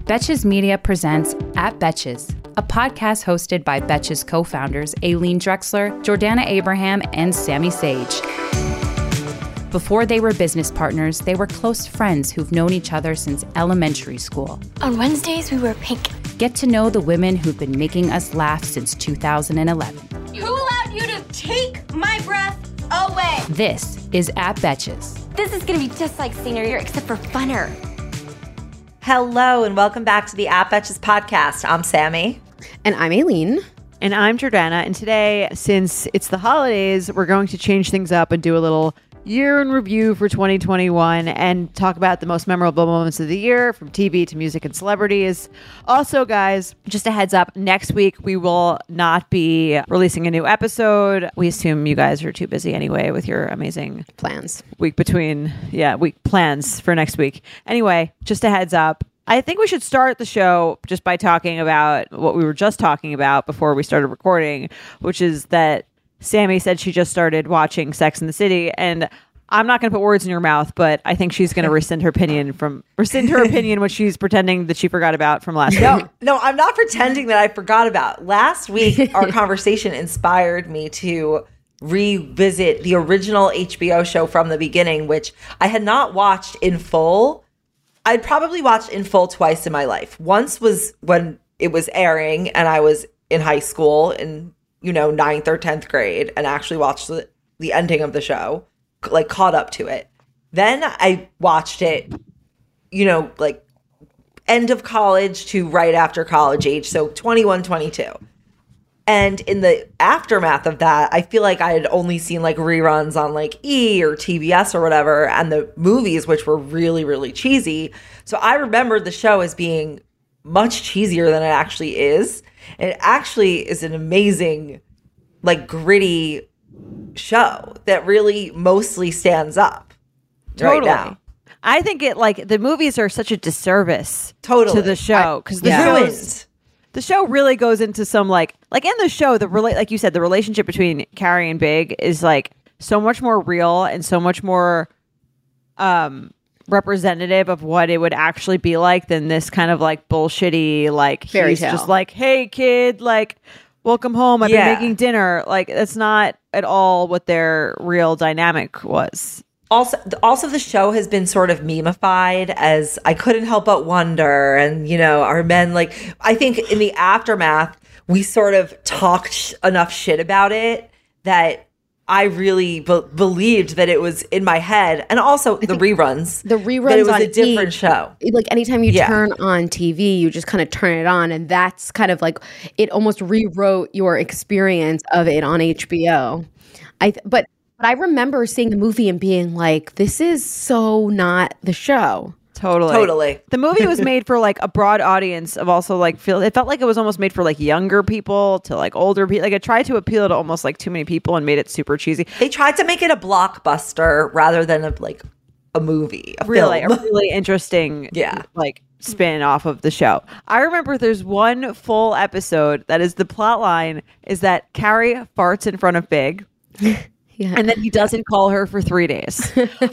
Betches Media presents At Betches, a podcast hosted by Betches co-founders Aileen Drexler, Jordana Abraham, and Sammy Sage. Before they were business partners, they were close friends who've known each other since elementary school. On Wednesdays, we wear pink. Get to know the women who've been making us laugh since 2011. Who allowed you to take my breath away? This is At Betches. This is gonna be just like senior year, except for funner. Hello, and welcome back to the At Betches podcast. I'm Sammy. And I'm Aileen. And I'm Jordana. And today, since it's the holidays, we're going to change things up and do a little year in review for 2021 and talk about the most memorable moments of the year, from TV to music and celebrities. Also, guys, just a heads up, next week we will not be releasing a new episode. We assume you guys are too busy anyway with your amazing Plans. week plans for next week. Anyway, just a heads up. I think we should start the show just by talking about what we were just talking about before we started recording, which is that Sammy said she just started watching Sex and the City, and I'm not going to put words in your mouth, but I think she's going to rescind her opinion, what she's pretending that she forgot about from last week. No, I'm not pretending that I forgot about. Last week, our conversation inspired me to revisit the original HBO show from the beginning, which I had not watched in full. I'd probably watched in full twice in my life. Once was when it was airing and I was in high school in 9th or 10th grade, and actually watched the ending of the show, like caught up to it. Then I watched it, like end of college to right after college age. So 21, 22. And in the aftermath of that, I feel like I had only seen like reruns on like E! Or TBS or whatever, and the movies, which were really, really cheesy. So I remembered the show as being much cheesier than it actually is. And it actually is an amazing, like, gritty show that really mostly stands up right now. I think the movies are such a disservice to the show, because the show really goes into some like in the show, like you said, the relationship between Carrie and Big is like so much more real and so much more representative of what it would actually be like than this kind of like bullshitty, like fairy he's tale. just like, hey kid, like welcome home, I've been making dinner. Like that's not at all what their real dynamic was. Also, the show has been sort of memeified as I Couldn't Help But Wonder, and our men, like, I think in the aftermath we sort of talked enough shit about it that I really believed that it was in my head. And also the reruns. The reruns that it was on a different show. Like anytime you turn on TV, you just kind of turn it on. And that's kind of like, it almost rewrote your experience of it on HBO. But I remember seeing the movie and being like, this is so not the show. Totally. The movie was made for like a broad audience of also like it felt like it was almost made for like younger people to like older people. Like it tried to appeal to almost like too many people and made it super cheesy. They tried to make it a blockbuster rather than a movie, a really interesting like spin off of the show. I remember there's one full episode that is the plot line is that Carrie farts in front of Big. Yeah. And then he doesn't call her for 3 days.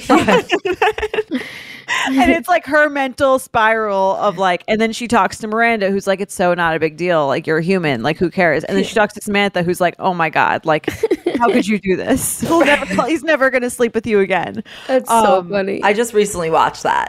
And it's like her mental spiral of like, and then she talks to Miranda, who's like, it's so not a big deal. Like, you're a human. Like, who cares? And then she talks to Samantha, who's like, oh my God, like, how could you do this? He's never going to sleep with you again. That's so funny. I just recently watched that.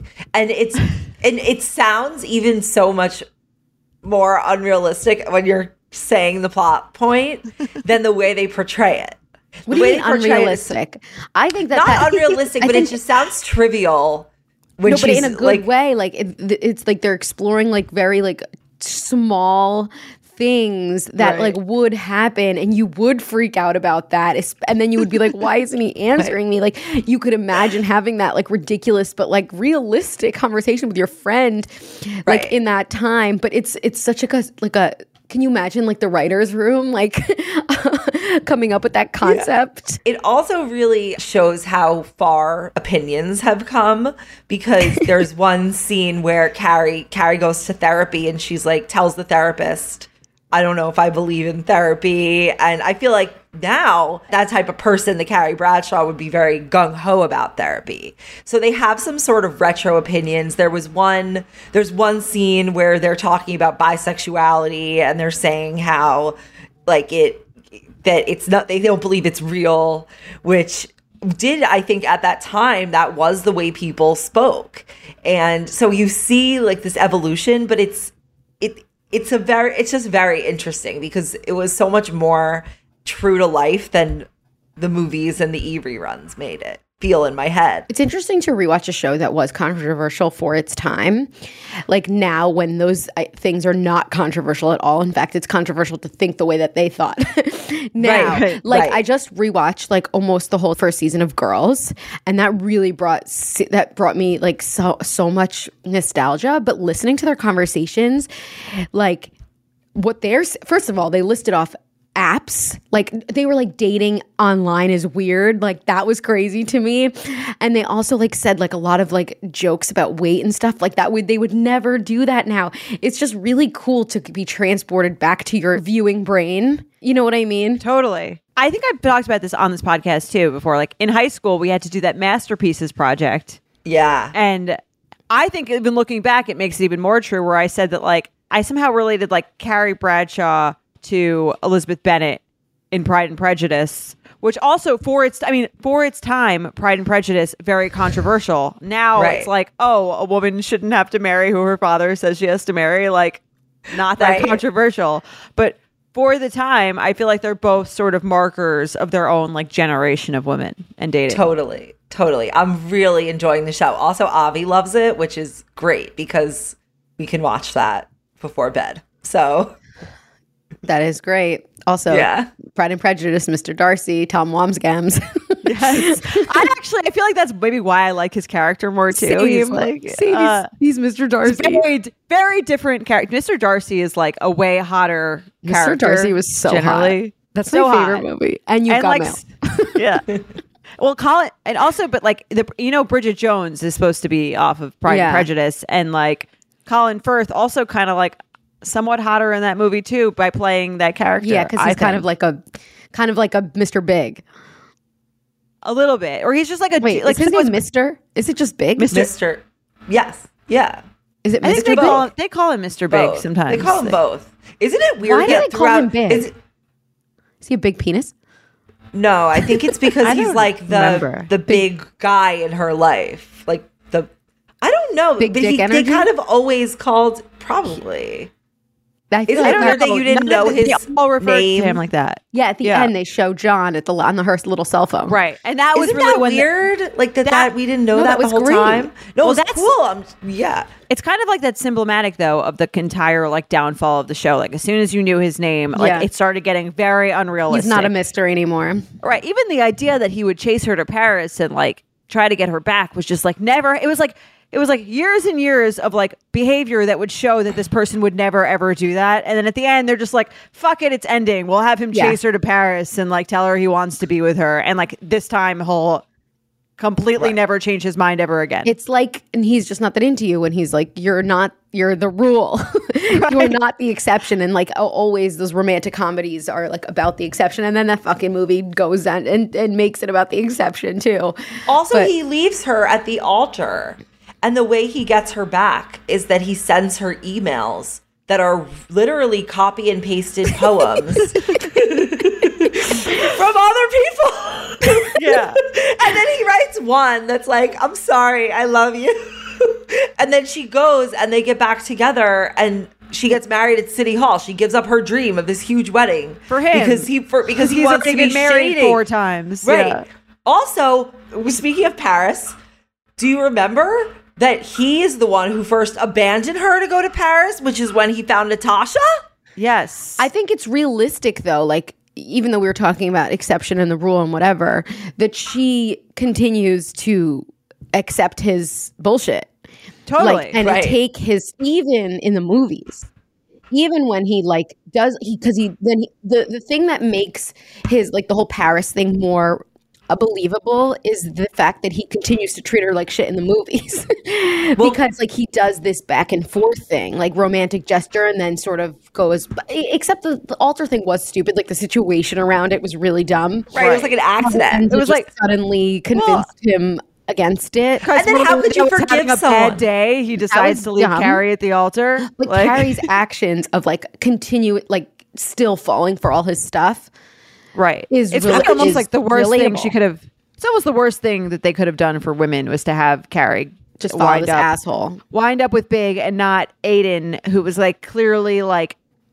It sounds even so much more unrealistic when you're saying the plot point than the way they portray it. What do you mean unrealistic? I think not unrealistic, but it just sounds trivial. But in a good way. Like it's like they're exploring like very like small things that like would happen, and you would freak out about that, and then you would be like, why isn't he answering me? Like you could imagine having that like ridiculous but like realistic conversation with your friend like in that time. But it's such a can you imagine like the writer's room like coming up with that concept? It also really shows how far opinions have come, because there's one scene where Carrie goes to therapy and she's like tells the therapist I don't know if I believe in therapy. And I feel like now that type of person, the Carrie Bradshaw, would be very gung-ho about therapy. So they have some sort of retro opinions. There's one scene where they're talking about bisexuality and they're saying how like that it's not, they don't believe it's real, which did, I think at that time, that was the way people spoke. And so you see like this evolution, but it's just very interesting because it was so much more true to life than the movies and the E reruns made it feel in my head. It's interesting to rewatch a show that was controversial for its time. Like now when those things are not controversial at all. In fact, it's controversial to think the way that they thought. Now, I just rewatched like almost the whole first season of Girls, and that really brought me like so much nostalgia. But listening to their conversations, like first of all, they listed off apps, like they were like dating online is weird, like that was crazy to me. And they also like said like a lot of like jokes about weight and stuff like that. They would never do that now. It's just really cool to be transported back to your viewing brain. You know what I mean? Totally. I think I've talked about this on this podcast too before. Like in high school, we had to do that masterpieces project. Yeah. And I think even looking back, it makes it even more true where I said that like I somehow related like Carrie Bradshaw to Elizabeth Bennet in Pride and Prejudice, which also for its time, Pride and Prejudice, very controversial. Now It's like, oh, a woman shouldn't have to marry who her father says she has to marry. Like, not that controversial. But for the time, I feel like they're both sort of markers of their own like generation of women and dating. Totally. I'm really enjoying the show. Also, Avi loves it, which is great because we can watch that before bed. So that is great. Also, Pride and Prejudice, Mr. Darcy, Tom Wamsgams. Yes. I feel like that's maybe why I like his character more too. He's Mr. Darcy. Very, very different character. Mr. Darcy is like a way hotter character. Mr. Darcy was so generally. hot. That's so my favorite movie. And You've Got Mail. Yeah. Well, Colin, and also, but like Bridget Jones is supposed to be off of Pride and Prejudice, and like Colin Firth also kind of like somewhat hotter in that movie too by playing that character. Yeah, because he's kind of like a Mr. Big. A little bit, or he's just like a wait. Like is his name Mr.? Is it just Big? Mr. Yes. Yeah. Is it Mr. I think they call him Mr. Big both. sometimes. They call him both. Isn't it weird? Why do they call him Big? Is he a big penis? No, I think it's because he's like the big guy in her life. Like I don't know. Big but dick energy? They kind of always called probably. I Isn't it weird that you didn't know his all referred name? to him like that. Yeah, at the end they show John on her little cell phone. Right. And that was Isn't really that weird? Like that we didn't know that the whole great. time. No, Well, it was cool. Yeah. It's kind of like that's symptomatic though of the entire like downfall of the show. Like as soon as you knew his name, like it started getting very unrealistic. He's not a mystery anymore. Right. Even the idea that he would chase her to Paris and like try to get her back was just like never. It was like years and years of like behavior that would show that this person would never ever do that. And then at the end, they're just like, fuck it, it's ending. We'll have him chase her to Paris and like tell her he wants to be with her. And like this time he'll completely never change his mind ever again. It's like, and he's just not that into you. And he's like, you're the rule. You're not the exception. And like always those romantic comedies are like about the exception. And then that fucking movie goes and makes it about the exception too. Also, he leaves her at the altar. And the way he gets her back is that he sends her emails that are literally copy and pasted poems from other people. Yeah. And then he writes one that's like, I'm sorry, I love you. And then she goes and they get back together and she gets married at City Hall. She gives up her dream of this huge wedding for him because he wants to be married shady. 4 times. Right. Yeah. Also, speaking of Paris, do you remember that he is the one who first abandoned her to go to Paris, which is when he found Natasha? Yes. I think it's realistic though, like even though we were talking about exception and the rule and whatever, that she continues to accept his bullshit. Totally. Like, and take his, even in the movies, even when he like does, the thing that makes his, like the whole Paris thing more believable is the fact that he continues to treat her like shit in the movies. Because like he does this back and forth thing, like romantic gesture, and then sort of goes, except the altar thing was stupid. Like the situation around it was really dumb. Right. It was like an accident. It was like suddenly convinced him against it. And then how could you forgive having a someone? bad day, he decides to leave dumb. Carrie at the altar. Like Carrie's actions of like continue, like still falling for all his stuff. Right. It's almost like the worst thing relatable. she could have. It's almost the worst thing that they could have done for women was to have Carrie Just follow this asshole. wind up with Big and not Aiden, who was like clearly like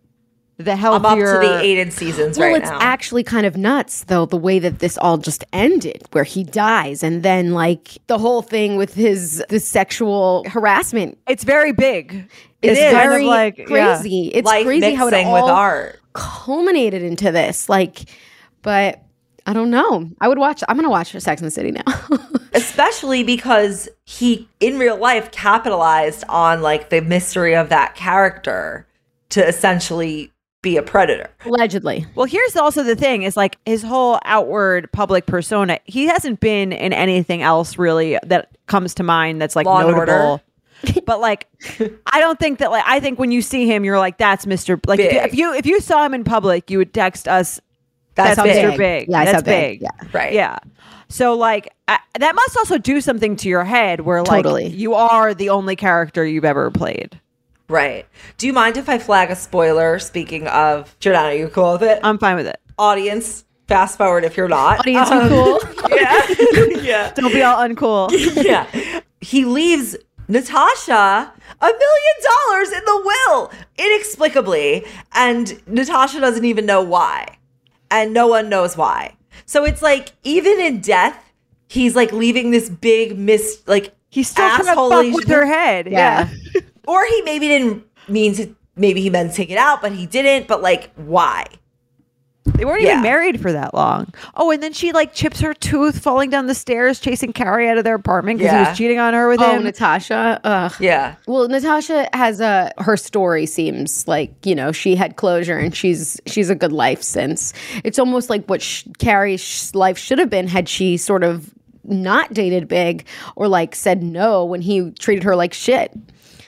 the healthier. I'm up to the Aiden seasons right it's now. actually kind of nuts, though, the way that this all just ended, where he dies, and then like the whole thing with the sexual harassment. It's very big. It's kind very of like crazy. It's Life crazy how it mixing all with art. culminated into this. Like, but I don't know. I'm gonna watch Sex and the City now. Especially because he, in real life, capitalized on like the mystery of that character to essentially be a predator. Allegedly. Well, here's also the thing is like his whole outward public persona. He hasn't been in anything else really that comes to mind that's like Law and notable. Order. But like, I don't think that like, I think when you see him, you're like, that's Mr. Like Big. if you saw him in public, you would text us, That's Mr. big. Big. Yeah, I That's saw Big. big. Yeah. Right. Yeah. So like that must also do something to your head where like Totally. you are the only character you've ever played. Right. Do you mind if I flag a spoiler? Speaking of, Jordana, are you cool with it? I'm fine with it. Audience, fast forward if you're not. Audience, you cool? Yeah. Yeah. Don't be all uncool. Yeah. He leaves Natasha $1 million in the will inexplicably, and Natasha doesn't even know why, and no one knows why. So it's like even in death, he's like leaving this big He's still trying to fuck with her head. Yeah. or he maybe didn't mean to. Maybe he meant to take it out, but he didn't. But like, why? They weren't Yeah. even married for that long. Oh, and then she like chips her tooth falling down the stairs, chasing Carrie out of their apartment because he Yeah. was cheating on her with Oh, him. Natasha. Ugh. Yeah. Well, Natasha has her story seems like, she had closure and she's a good life since. It's almost like what Carrie's life should have been had she sort of not dated Big or like said no when he treated her like shit.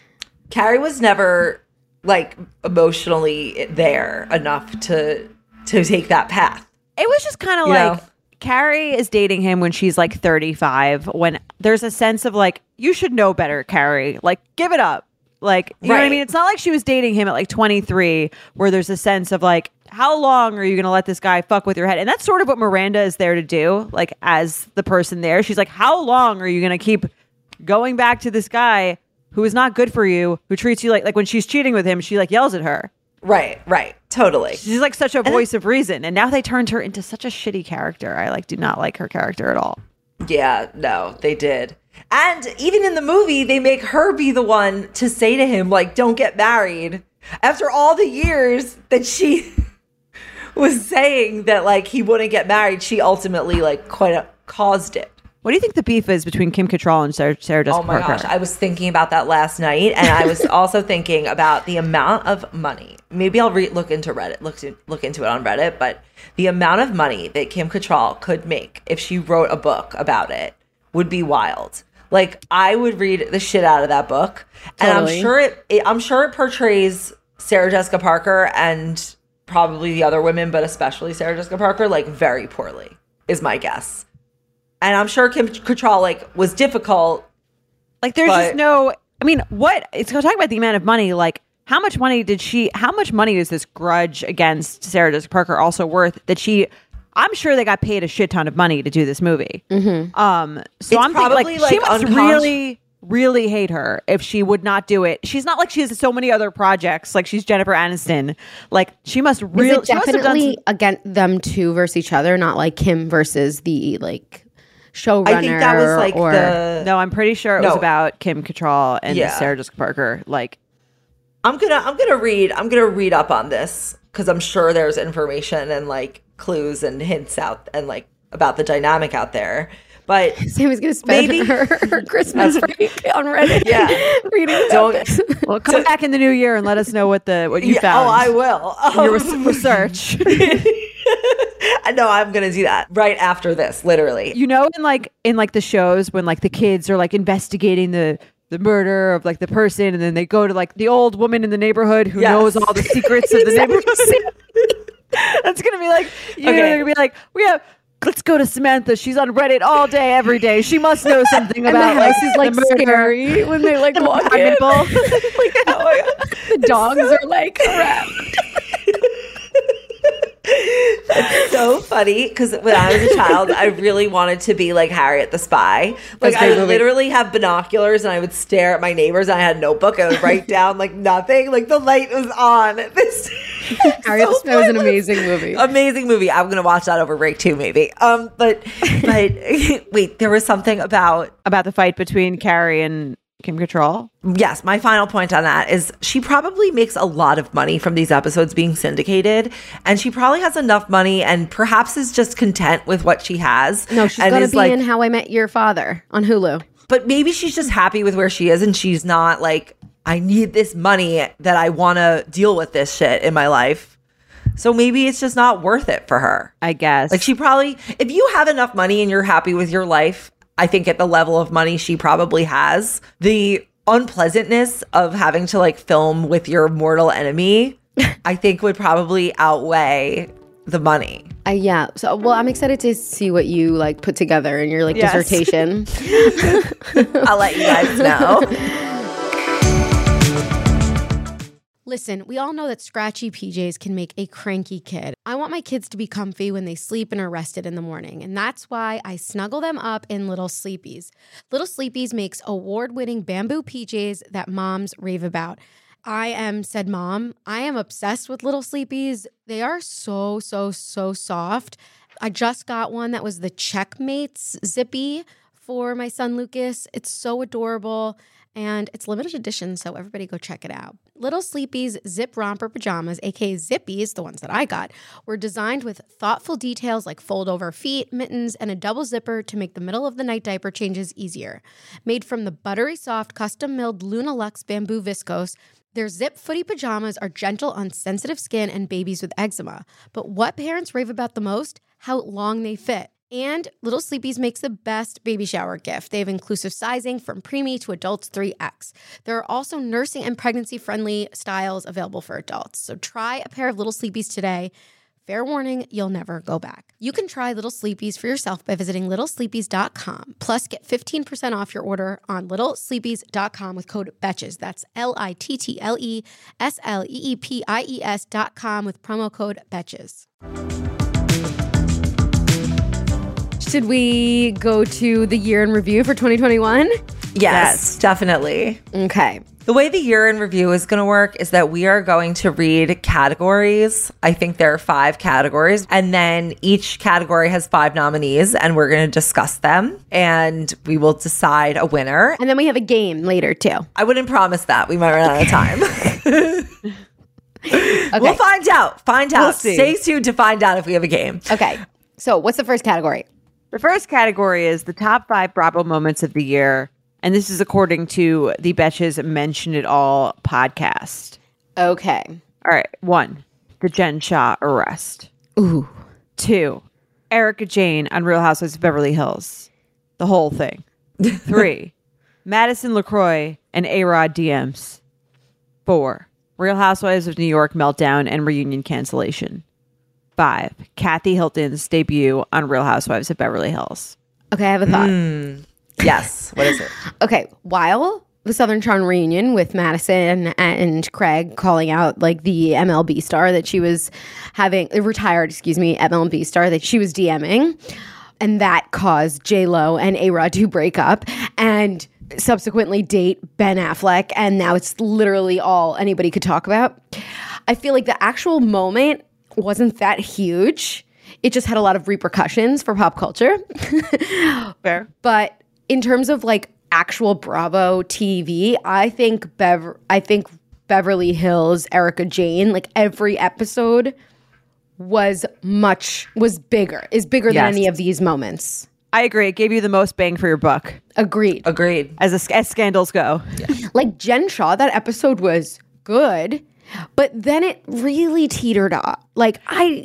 Carrie was never like emotionally there enough to take that path. It was just kind of You like know? Carrie is dating him when she's like 35, when there's a sense of like, you should know better, Carrie. Like, give it up. Like, you know what I Right. mean? It's not like she was dating him at like 23, where there's a sense of like, how long are you going to let this guy fuck with your head? And that's sort of what Miranda is there to do, like, as the person there. She's like, how long are you going to keep going back to this guy who is not good for you, who treats you like when she's cheating with him, she like yells at her. Right. Totally. She's like such a voice of reason. And now they turned her into such a shitty character. I like do not like her character at all. Yeah, no, they did. And even in the movie, they make her be the one to say to him, like, don't get married. After all the years that she was saying that, like, he wouldn't get married, she ultimately, like, caused it. What do you think the beef is between Kim Cattrall and Sarah Jessica Oh my Parker? gosh, I was thinking about that last night, and I was also thinking about the amount of money. Maybe I'll look into Reddit, look into it on Reddit, but the amount of money that Kim Cattrall could make if she wrote a book about it would be wild. Like, I would read the shit out of that book, and Totally. I'm sure it portrays Sarah Jessica Parker and probably the other women, but especially Sarah Jessica Parker, like, very poorly, is my guess. And I'm sure Kim Cattrall, like, was difficult. Like, there's But- just no. I mean, what? It's talking about the amount of money. Like, how much money is this grudge against Sarah Jessica Parker also worth? That she, I'm sure they got paid a shit ton of money to do this movie. Mm-hmm. So It's I'm thinking, probably, like, she like, must unconscious- really hate her if she would not do it. She's not like she has so many other projects. Like, she's Jennifer Aniston. Like, she must really. Is it definitely against them two versus each other, not like Kim versus the like showrunner? I think that was like the. No, I'm pretty sure it was No. about Kim Cattrall and Yeah. Sarah Jessica Parker. Like, I'm gonna read up on this because I'm sure there's information and like clues and hints out and like about the dynamic out there. But Sammy's gonna spend Maybe- her Christmas break on Reddit. Yeah. reading about Don't- this. well, come back in the new year and let us know what you yeah, found. oh, I will. Your research. I know I'm gonna do that right after this, literally. You know, in the shows when like the kids are like investigating the murder of like the person, and then they go to like the old woman in the neighborhood who knows all the secrets of the neighborhood. That's gonna be like, they're gonna be like, let's go to Samantha. She's on Reddit all day, every day. She must know something about the house is like scary when they like walk in. Like, oh my God. The dogs are like crap. It's so funny because when I was a child, I really wanted to be like Harriet the Spy. Like I would literally have binoculars and I would stare at my neighbors. And I had a notebook and I would write down like nothing. Like the light was on. Harriet the Spy was an amazing movie. Amazing movie. I'm gonna watch that over break too, maybe. But wait, there was something about the fight between Carrie and Kim Cattrall. Yes, my final point on that is she probably makes a lot of money from these episodes being syndicated, and she probably has enough money and perhaps is just content with what she has. No, she's going to be in How I Met Your Father on Hulu. But maybe she's just happy with where she is and she's not like, I need this money that I want to deal with this shit in my life. So maybe it's just not worth it for her. I guess. Like she probably, if you have enough money and you're happy with your life, I think at the level of money she probably has, the unpleasantness of having to like film with your mortal enemy, I think would probably outweigh the money. Yeah. So, well, I'm excited to see what you like put together in your like dissertation. I'll let you guys know. Listen, we all know that scratchy PJs can make a cranky kid. I want my kids to be comfy when they sleep and are rested in the morning, and that's why I snuggle them up in Little Sleepies. Little Sleepies makes award-winning bamboo PJs that moms rave about. I am obsessed with Little Sleepies. They are so, so, so soft. I just got one that was the Checkmates Zippy for my son Lucas. It's so adorable. And it's limited edition, so everybody go check it out. Little Sleepy's Zip Romper Pajamas, aka Zippies, the ones that I got, were designed with thoughtful details like fold-over feet, mittens, and a double zipper to make the middle-of-the-night diaper changes easier. Made from the buttery soft, custom-milled Luna Luxe bamboo viscose, their zip footy pajamas are gentle on sensitive skin and babies with eczema. But what parents rave about the most? How long they fit. And Little Sleepies makes the best baby shower gift. They have inclusive sizing from preemie to adults 3X. There are also nursing and pregnancy-friendly styles available for adults. So try a pair of Little Sleepies today. Fair warning, you'll never go back. You can try Little Sleepies for yourself by visiting littlesleepies.com. Plus, get 15% off your order on littlesleepies.com with code BETCHES. That's LITTLESLEEPIES.com with promo code BETCHES. Should we go to the year in review for 2021? Yes, definitely. Okay. The way the year in review is going to work is that we are going to read categories. I think there are 5 categories. And then each category has 5 nominees and we're going to discuss them and we will decide a winner. And then we have a game later too. I wouldn't promise that. We might run out of time. Okay. We'll find out. We'll see. Stay tuned to find out if we have a game. Okay. So what's the first category? The first category is the top 5 Bravo moments of the year. And this is according to the Betches Mention It All podcast. Okay. All right. 1, the Jen Shah arrest. Ooh. 2, Erika Jayne on Real Housewives of Beverly Hills. The whole thing. 3, Madison LaCroix and A-Rod DMs. 4, Real Housewives of New York meltdown and reunion cancellation. 5, Kathy Hilton's debut on Real Housewives of Beverly Hills. Okay, I have a thought. Yes. What is it? Okay, while the Southern Charm reunion with Madison and Craig calling out like the MLB star that she was having, retired MLB star that she was DMing, and that caused J-Lo and A-Rod to break up and subsequently date Ben Affleck, and now it's literally all anybody could talk about. I feel like the actual moment wasn't that huge. It just had a lot of repercussions for pop culture. Fair. But in terms of like actual Bravo TV, I think Beverly Hills, Erika Jayne, like every episode is bigger than any of these moments. I agree. It gave you the most bang for your buck. Agreed. As scandals go. Like Jen Shah, that episode was good. But then it really teetered off. Like, I'm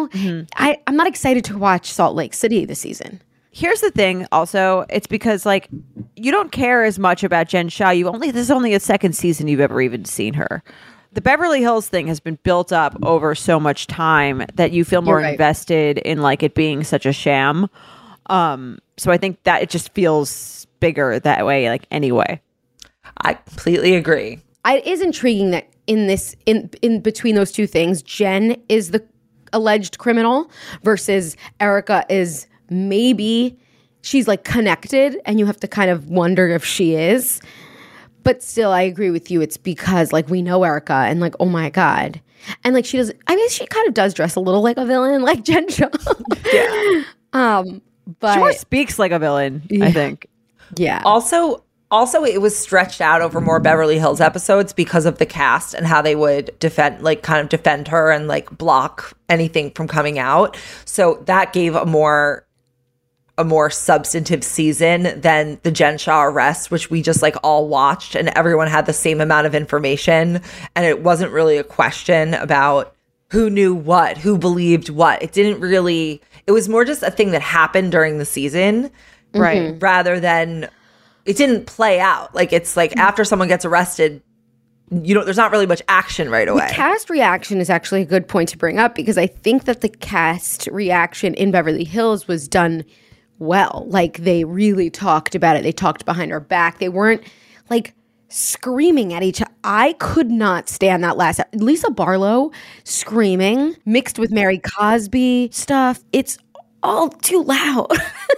not excited to watch Salt Lake City this season. Here's the thing also, it's because like you don't care as much about Jen Shah. This is only a second season you've ever even seen her. The Beverly Hills thing has been built up over so much time that you feel more invested in like it being such a sham. So I think that it just feels bigger that way, like anyway. I completely agree. It is intriguing that in between those two things, Jen is the alleged criminal versus Erica is maybe she's like connected, and you have to kind of wonder if she is. But still, I agree with you. It's because like we know Erica and like, oh my God. And like she kind of does dress a little like a villain, like Jen Shah. Yeah. But she more speaks like a villain, I think. Yeah. Also, it was stretched out over more Beverly Hills episodes because of the cast and how they would defend her and like block anything from coming out. So that gave a more substantive season than the Jen Shah arrest, which we just like all watched and everyone had the same amount of information. And it wasn't really a question about who knew what, who believed what. It was more just a thing that happened during the season, right? Rather than it didn't play out. Like it's like after someone gets arrested, there's not really much action right away. The cast reaction is actually a good point to bring up because I think that the cast reaction in Beverly Hills was done well. Like they really talked about it. They talked behind our back. They weren't like screaming at each other. I could not stand that last Lisa Barlow screaming mixed with Mary Cosby stuff. It's all too loud.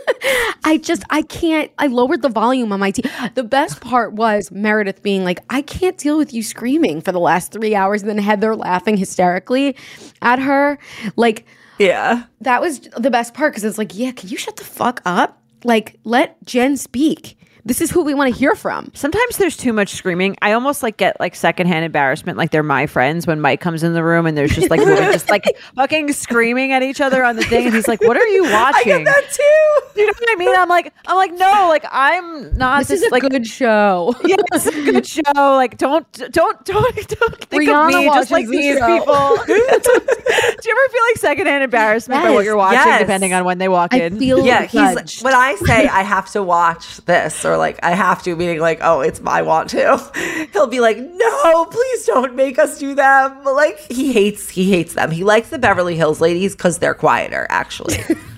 I can't. I lowered the volume on my TV. The best part was Meredith being like, I can't deal with you screaming for the last 3 hours, and then Heather laughing hysterically at her. Like, yeah, that was the best part because it's like, yeah, can you shut the fuck up? Like, let Jen speak. This is who we want to hear from. Sometimes there's too much screaming. I almost like get like secondhand embarrassment, like they're my friends when Mike comes in the room and there's just like women just like fucking screaming at each other on the thing, and he's like, "What are you watching?" I get that too. You know what I mean? I'm like, no, like I'm not. This is a good show. Yeah, it's a good show. Like, don't think Rihanna of me just like these people. Do you ever feel like secondhand embarrassment by what you're watching, depending on when they walk in? He's when I say I have to watch this, or like I have to, meaning like, oh, I want to. He'll be like, no, please don't make us do them. But like he hates them. He likes the Beverly Hills ladies because they're quieter, actually.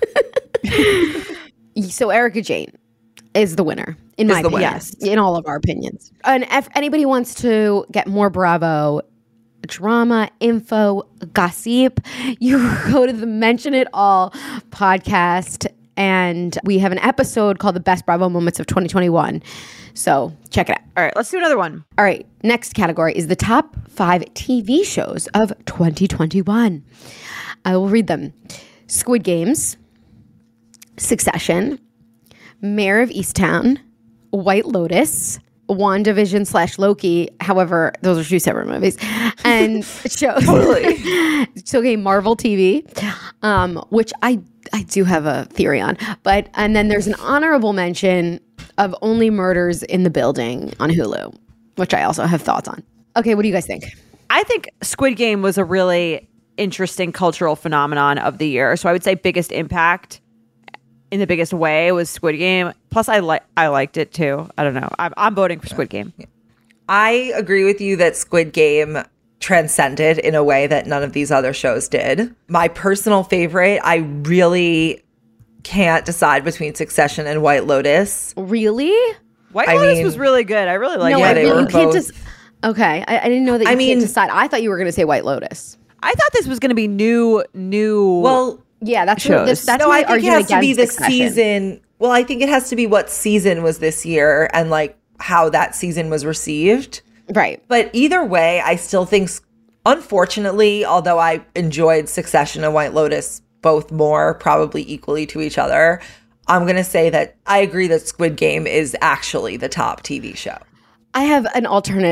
So Erica Jane is the winner, in my opinion. Yes, in all of our opinions. And if anybody wants to get more Bravo drama, info, gossip, you go to the Mention It All podcast. And we have an episode called The Best Bravo Moments of 2021. So check it out. All right, let's do another one. All right, next category is the top 5 TV shows of 2021. I will read them. Squid Games, Succession, Mayor of Easttown, White Lotus, WandaVision / Loki. However, those are 2 separate movies. And shows. Totally. It's okay, Marvel TV, which I do have a theory on. And then there's an honorable mention of Only Murders in the Building on Hulu, which I also have thoughts on. Okay, what do you guys think? I think Squid Game was a really interesting cultural phenomenon of the year. So I would say biggest impact in the biggest way was Squid Game. Plus, I liked it too. I don't know. I'm voting for Squid Game. I agree with you that Squid Game transcended in a way that none of these other shows did. My personal favorite, I really can't decide between Succession and White Lotus. Really? White Lotus was really good. I really liked it. They were both. Okay, I didn't know that you can't decide. I thought you were going to say White Lotus. I thought this was going to be new. Well, yeah, that's shows. That's no, I think it has to be the Succession. season. Well, I think it has to be what season was this year and like how that season was received. Right. But either way, I still think, unfortunately, although I enjoyed Succession and White Lotus both more, probably equally to each other, I'm going to say that I agree that Squid Game is actually the top TV show. I have an alternate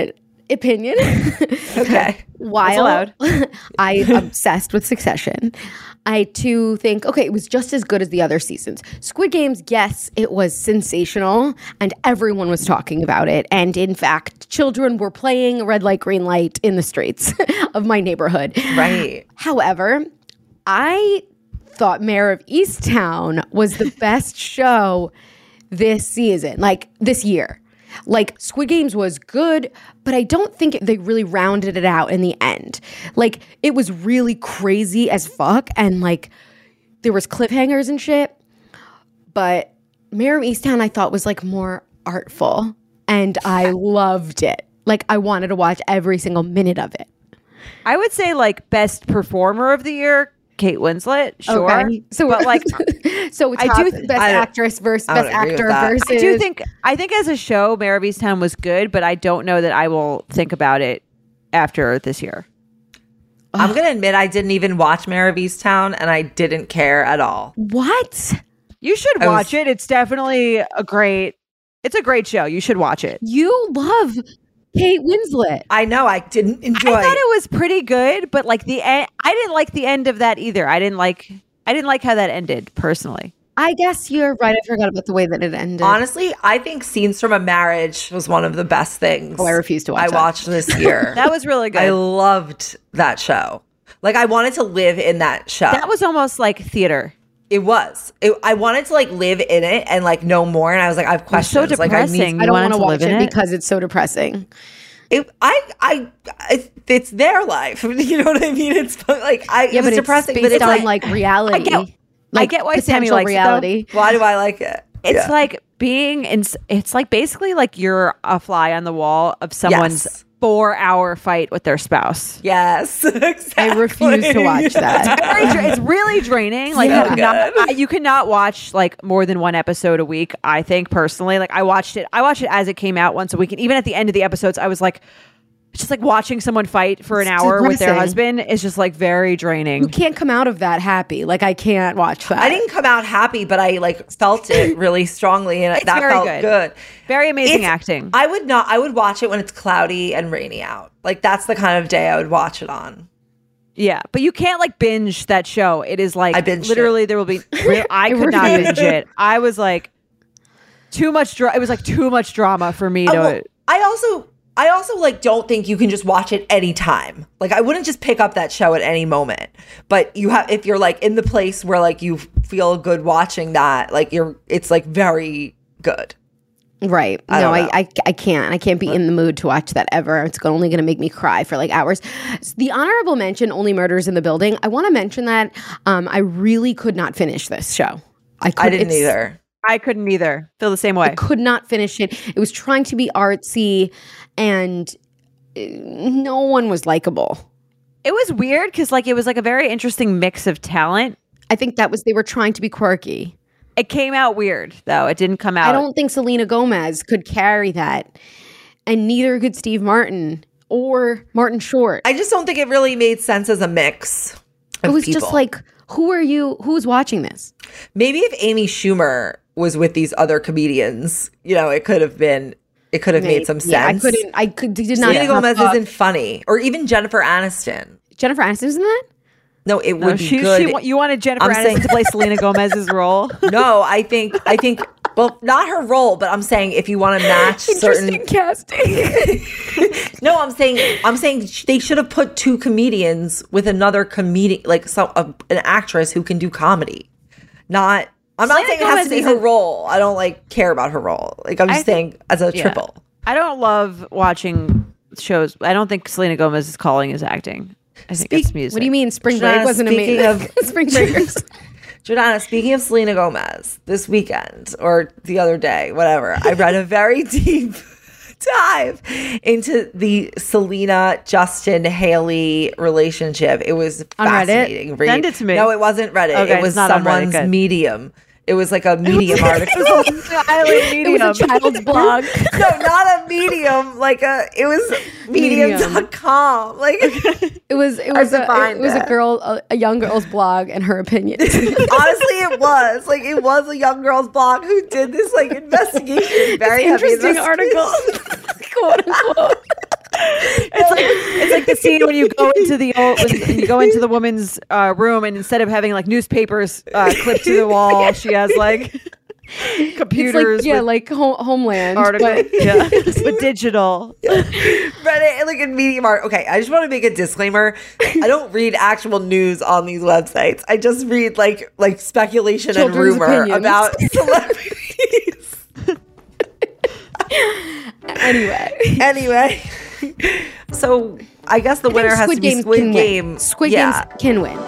opinion. Okay. While I'm obsessed with Succession, I too think, okay, it was just as good as the other seasons. Squid Games, yes, it was sensational and everyone was talking about it. And in fact, children were playing red light, green light in the streets of my neighborhood. Right. However, I thought Mayor of Easttown was the best show this season, like this year. Like Squid Games was good, but I don't think they really rounded it out in the end. Like it was really crazy as fuck and like there was cliffhangers and shit. But Mayor of Easttown I thought was like more artful and I loved it. Like I wanted to watch every single minute of it. I would say like best performer of the year, Kate Winslet, sure. Okay. So, but like, so it's best actress versus best actor versus. I think as a show, Mayor of Easttown was good, but I don't know that I will think about it after this year. I'm gonna admit I didn't even watch Mayor of Easttown, and I didn't care at all. What? You should watch it. It's definitely a great show. You should watch it. You love Kate Winslet. I know. I didn't enjoy. I thought it was pretty good, but like the end, I didn't like the end of that either. I didn't like how that ended personally. I guess you're right. I forgot about the way that it ended. Honestly, I think Scenes from a Marriage was one of the best things. Oh, I refuse to watch I watched this year. That was really good. I loved that show. Like I wanted to live in that show. That was almost like theater. It was. I wanted to like live in it and like know more. And I was like, I have questions. So depressing. I don't want to watch it because it's so depressing. It's their life. You know what I mean? It's like it was depressing, but it's on like reality. I get why Sammy likes reality. It, why do I like it? It's like being in. It's like basically like you're a fly on the wall of someone's 4-hour fight with their spouse. Yes, exactly. I refuse to watch that. It's really draining. Like you cannot watch like more than one episode a week. I think personally, like I watched it as it came out once a week, and even at the end of the episodes, I was like, just like watching someone fight for an hour with their husband is just like very draining. You can't come out of that happy. Like I can't watch that. I didn't come out happy, but I like felt it really strongly, and that felt good. Very amazing acting. I would watch it when it's cloudy and rainy out. Like that's the kind of day I would watch it on. Yeah, but you can't like binge that show. It is like literally there will be. I could not binge it. I was like too much. It was like too much drama for me to. I also like don't think you can just watch it anytime. Like I wouldn't just pick up that show at any moment. But you have, if you're like in the place where like you feel good watching that, like it's like very good. Right. No, I can't. I can't be in the mood to watch that ever. It's only going to make me cry for like hours. The honorable mention, Only Murders in the Building. I want to mention that I really could not finish this show. I didn't either. I couldn't either. Feel the same way. I could not finish it. It was trying to be artsy and no one was likable. It was weird because like it was like a very interesting mix of talent. I think they were trying to be quirky. It came out weird though. It didn't come out. I don't think Selena Gomez could carry that. And neither could Steve Martin or Martin Short. I just don't think it really made sense as a mix of It was people. Just like, who are you? Who's watching this? Maybe if Amy Schumer was with these other comedians, you know, it could have made some sense. Yeah, I did not. Selena Gomez isn't funny, or even Jennifer Aniston. Jennifer Aniston's in that? No, it would be good. You wanted Jennifer Aniston to play Selena Gomez's role? No, I think. Well, not her role, but I'm saying if you want to match certain casting. No, I'm saying they should have put two comedians with another comedian, like an actress who can do comedy. I'm not saying it has to be her role. I don't care about her role. Like I'm just saying as a triple. I don't love watching shows. I don't think Selena Gomez's calling is acting. I think it's music. What do you mean? Spring Break wasn't amazing. Spring Breakers. Jordana, speaking of Selena Gomez, this weekend or the other day, whatever, I read a very deep dive into the Selena, Justin, Haley relationship. It was fascinating. Read. Send it to me. No, it wasn't Reddit. Okay, it was someone's Medium. It was like a Medium article. It was a child's blog. No, not a Medium. It was Medium.com. It was a young girl's blog and her opinion. Honestly, it was. It was a young girl's blog who did this investigation. Very heavy interesting article. Quote unquote. the scene when you go into the woman's room, and instead of having like newspapers clipped to the wall, she has like computers. It's like, Homeland articles, but digital. Reddit, like in MediaMarkt. Okay, I just want to make a disclaimer. I don't read actual news on these websites. I just read like speculation Children's and rumor opinions. about celebrities. Anyway. So I guess the winner has to be Squid Game. Squid Games can win.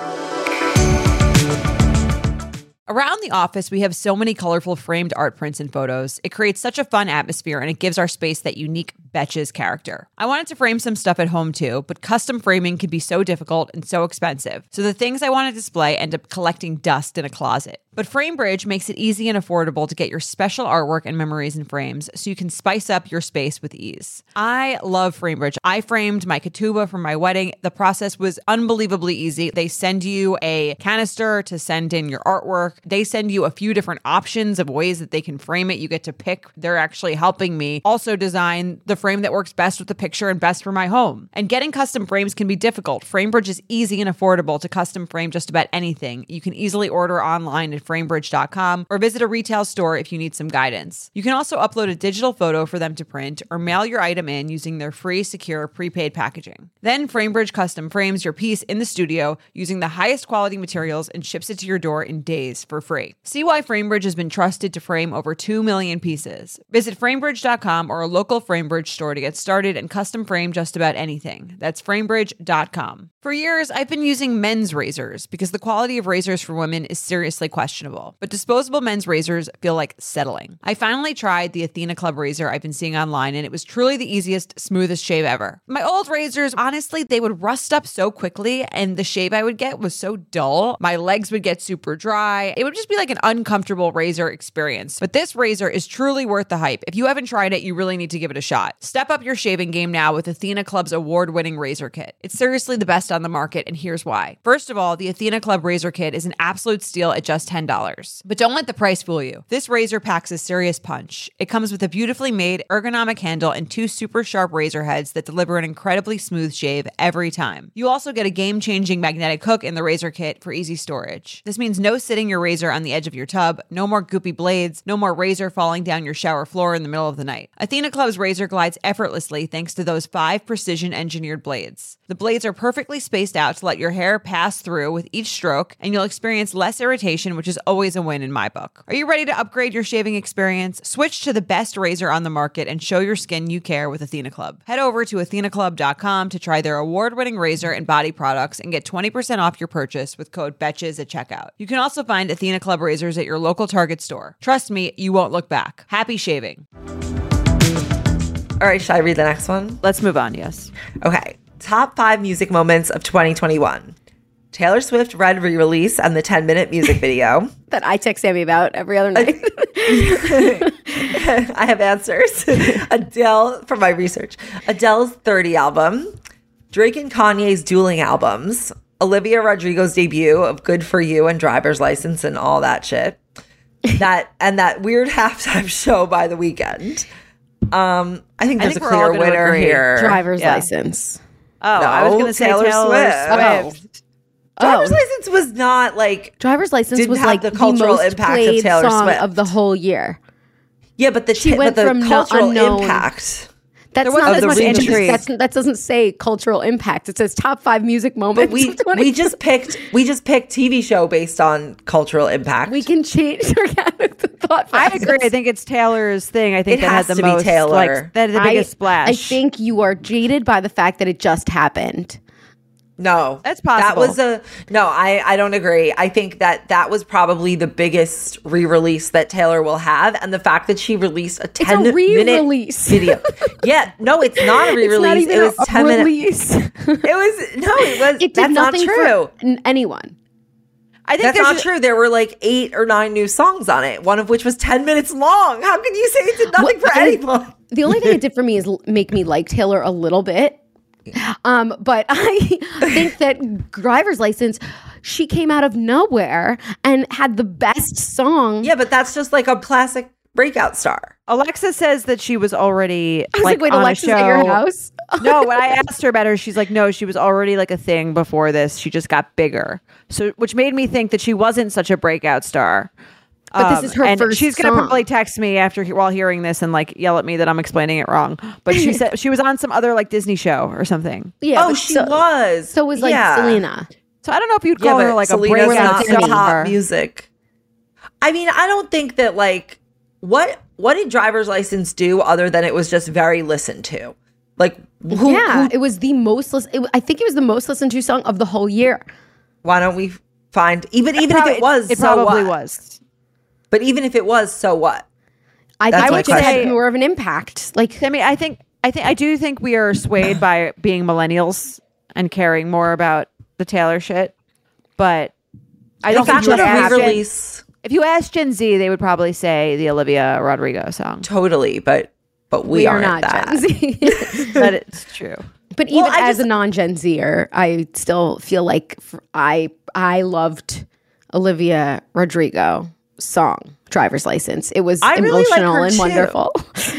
Around the office, we have so many colorful framed art prints and photos. It creates such a fun atmosphere, and it gives our space that unique Betches character. I wanted to frame some stuff at home too, but custom framing can be so difficult and so expensive. So the things I want to display end up collecting dust in a closet. But FrameBridge makes it easy and affordable to get your special artwork and memories in frames so you can spice up your space with ease. I love FrameBridge. I framed my ketubah for my wedding. The process was unbelievably easy. They send you a canister to send in your artwork. They send you a few different options of ways that they can frame it. You get to pick. They're actually helping me also design the frame that works best with the picture and best for my home. And getting custom frames can be difficult. FrameBridge is easy and affordable to custom frame just about anything. You can easily order online at framebridge.com or visit a retail store if you need some guidance. You can also upload a digital photo for them to print or mail your item in using their free, secure, prepaid packaging. Then FrameBridge custom frames your piece in the studio using the highest quality materials and ships it to your door in days for free. See why FrameBridge has been trusted to frame over 2 million pieces. Visit framebridge.com or a local FrameBridge store to get started and custom frame just about anything. That's framebridge.com. For years, I've been using men's razors because the quality of razors for women is seriously questionable. But disposable men's razors feel like settling. I finally tried the Athena Club razor I've been seeing online, and it was truly the easiest, smoothest shave ever. My old razors, honestly, they would rust up so quickly, and the shave I would get was so dull. My legs would get super dry. It would just be like an uncomfortable razor experience. But this razor is truly worth the hype. If you haven't tried it, you really need to give it a shot. Step up your shaving game now with Athena Club's award-winning razor kit. It's seriously the best on the market, and here's why. First of all, the Athena Club razor kit is an absolute steal at just $10. But don't let the price fool you. This razor packs a serious punch. It comes with a beautifully made ergonomic handle and 2 super sharp razor heads that deliver an incredibly smooth shave every time. You also get a game-changing magnetic hook in the razor kit for easy storage. This means no sitting your razor on the edge of your tub, no more goopy blades, no more razor falling down your shower floor in the middle of the night. Athena Club's razor glides effortlessly thanks to those 5 precision-engineered blades. The blades are perfectly spaced out to let your hair pass through with each stroke, and you'll experience less irritation, which is always a win in my book. Are you ready to upgrade your shaving experience? Switch to the best razor on the market and show your skin you care with Athena Club. Head over to athenaclub.com to try their award-winning razor and body products and get 20% off your purchase with code BETCHES at checkout. You can also find Athena Club razors at your local Target store. Trust me, you won't look back. Happy shaving. All right, should I read the next one? Let's move on, yes. Okay. Top 5 music moments of 2021. Taylor Swift Red re-release and the 10-minute music video. That I text Sammy about every other night. I have answers. Adele, from my research. Adele's 30 album. Drake and Kanye's dueling albums. Olivia Rodrigo's debut of Good For You and Driver's License and all that shit. That weird halftime show by The Weeknd. I think there's a clear winner here. Driver's License. Oh, No, I was going to say Taylor Swift. Driver's License was not like Driver's License didn't was have like the cultural most impact of played Taylor song Swift of the whole year. Yeah, but She went from cultural unknown- impact. That's wasn't not as much intrigue. That doesn't say cultural impact. It says top 5 music moments. But we just picked TV show based on cultural impact. We can change our thought I process. agree. I think it's Taylor's thing. I think It that has had the to be most, Taylor. like, that had the biggest splash. I think you are jaded by the fact that it just happened. No, That's possible. That was I don't agree. I think that was probably the biggest re-release that Taylor will have, and the fact that she released a 10-minute re-release. video. Yeah, no, it's not a re-release. It's not even it was a 10 minutes. release. It was. It did That's not nothing true. for anyone. I think That's there's not true. There were like 8 or 9 new songs on it, one of which was 10 minutes long. How can you say it did nothing for anyone? The only thing it did for me is make me like Taylor a little bit. But I think that Driver's License, she came out of nowhere and had the best song. Yeah, but that's just like a classic breakout star. Alexa says that she was already I was like, wait, on Alexa's a show. at your house? No, when I asked her about her, she's like, no, she was already like a thing before this. She just got bigger. So, which made me think that she wasn't such a breakout star. But this is her and first she's gonna song. probably text me while hearing this and like yell at me that I'm explaining it wrong. But she said she was on some other like Disney show or something. Yeah. Oh, but she was. So was like Selena. So I don't know if you'd Yeah, call her but like Selena's a breakout not star. pop music. I mean, I don't think that like what did Driver's License do other than it was just very listened to? Like who? It was the most I think it was the most listened to song of the whole year. Why don't we find even if it was? It so probably what? was. But even if it was, so what? I That's think my it just had question. more of an impact. Like, I mean, I do think we are swayed by being millennials and caring more about the Taylor shit. But I don't The fact think that you a ask re-release, if you ask Gen Z, they would probably say the Olivia Rodrigo song. totally, but we are aren't not that. Gen Z. That is true. But even Well, I as just- a non-Gen Zer, I still feel like I loved Olivia Rodrigo song Driver's License. It was I really like emotional her and too. wonderful.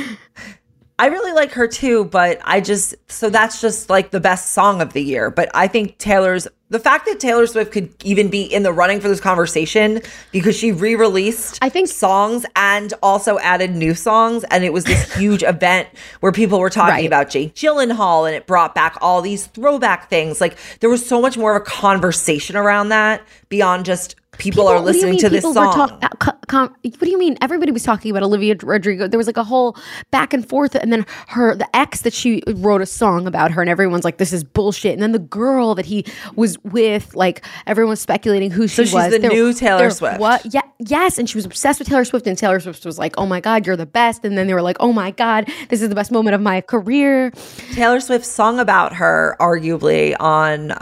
I really like her too, but so that's just like the best song of the year. But I think the fact that Taylor Swift could even be in the running for this conversation because she re-released I think- songs and also added new songs. And it was this huge event where people were talking Right. about Jake Gyllenhaal and it brought back all these throwback things. Like there was so much more of a conversation around that beyond just people are what do you listening mean to this people were song. what do you mean? Everybody was talking about Olivia Rodrigo. There was like a whole back and forth, and then the ex that she wrote a song about her, and everyone's like, "This is bullshit." And then the girl that he was with, like everyone's speculating who she she's was. the new Taylor Swift. What? Yeah, yes. And she was obsessed with Taylor Swift, and Taylor Swift was like, "Oh my God, you're the best." And then they were like, "Oh my God, this is the best moment of my career." Taylor Swift sung about her arguably on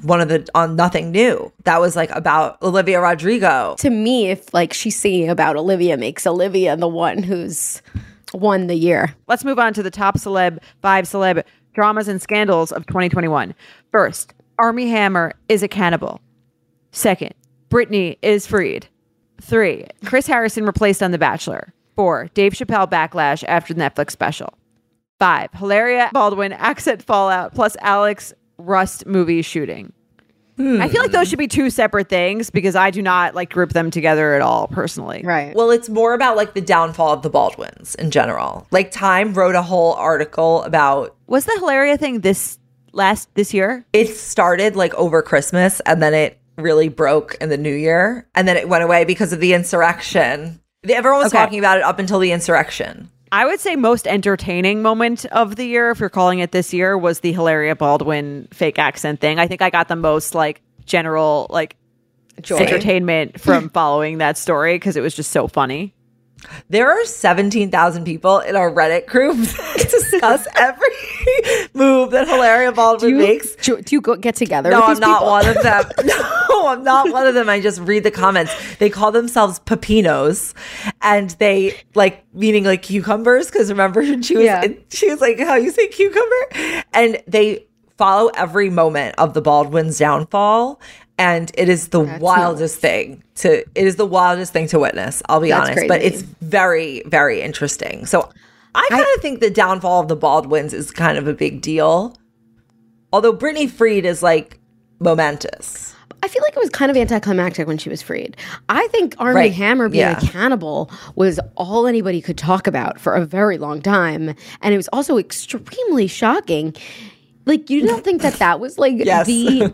on Nothing New. That was like about Olivia Rodrigo. To me, if like she's singing about Olivia, makes Olivia the one who's won the year. Let's move on to the top 5 celeb dramas and scandals of 2021. First, Armie Hammer is a cannibal. Second, Britney is freed. 3, Chris Harrison replaced on The Bachelor. 4, Dave Chappelle backlash after the Netflix special. 5, Hilaria Baldwin accent fallout plus Alex Rust movie shooting. I feel like those should be 2 separate things because I do not like group them together at all personally. Right. Well, it's more about like the downfall of the Baldwins in general. Like Time wrote a whole article about Was the Hilaria thing this year? it started like over Christmas and then it really broke in the new year and then it went away because of the insurrection. Everyone was Okay. talking about it up until the insurrection. I would say most entertaining moment of the year, if you're calling it this year, was the Hilaria Baldwin fake accent thing. I think I got the most like general like entertainment from following that story because it was just so funny. There are 17,000 people in our Reddit group that discuss every move that Hilaria Baldwin makes. Do you get together No, with I'm these not people? one of them. No, I'm not one of them. I just read the comments. They call themselves pepinos, and they like meaning like cucumbers. Because remember, she was like, "How you say cucumber?" And they follow every moment of the Baldwin's downfall, and it is the wildest thing to. It is the wildest thing to witness. I'll be That's honest, but crazy. it's very, very interesting. So I kind of think the downfall of the Baldwins is kind of a big deal. Although Britney Freed is like momentous. I feel like it was kind of anticlimactic when she was freed. I think Armie Right. Hammer being Yeah. a cannibal was all anybody could talk about for a very long time. And it was also extremely shocking. Like, you don't think that was like Yes.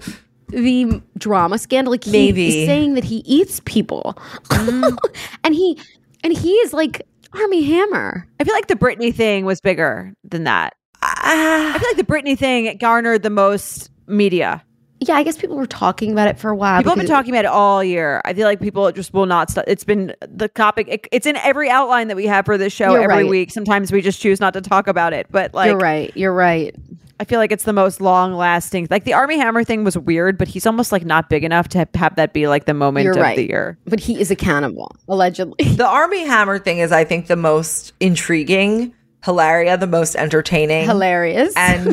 the drama scandal? Like, he Maybe. is saying that he eats people. and he is like Armie Hammer. I feel like the Britney thing was bigger than that. I feel like the Britney thing garnered the most media. Yeah, I guess people were talking about it for a while. People have been because talking about it all year. I feel like people just will not stop. It's been the topic. It's in every outline that we have for this show You're every right. week. Sometimes we just choose not to talk about it. But like, You're right. I feel like it's the most long lasting. Like the Armie Hammer thing was weird, but he's almost like not big enough to have that be like the moment You're of right. the year. But he is a cannibal, allegedly. The Armie Hammer thing is, I think, the most intriguing. Hilaria, the most entertaining. Hilarious. And